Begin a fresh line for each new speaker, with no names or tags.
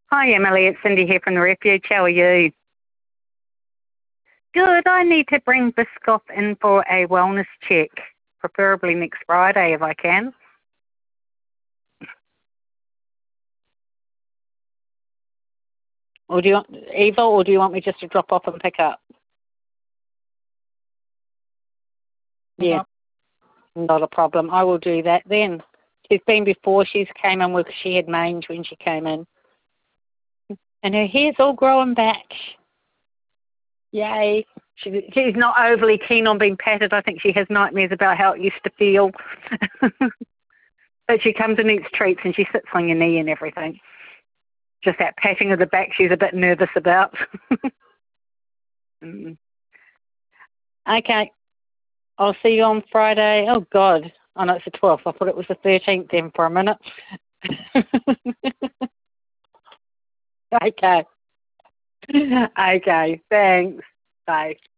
Hi, Emily. It's Cindy here from the Refuge. How are you? Good. I need to bring Biscoff in for a wellness check, preferably next Friday if I can. Or do you want Eva, or do you want me just to drop off and pick up? Yeah, not a problem. I will do that then. She's been before. Came in with, she had mange when she came in. And her hair's all growing back. Yay. She's not overly keen on being patted. I think she has nightmares about how it used to feel. But she comes and eats treats and she sits on your knee and everything. Just that patting of the back she's a bit nervous about. Okay. I'll see you on Friday. Oh, God. Oh, no, it's the 12th. I thought it was the 13th then for a minute. Okay. Okay. Thanks. Bye.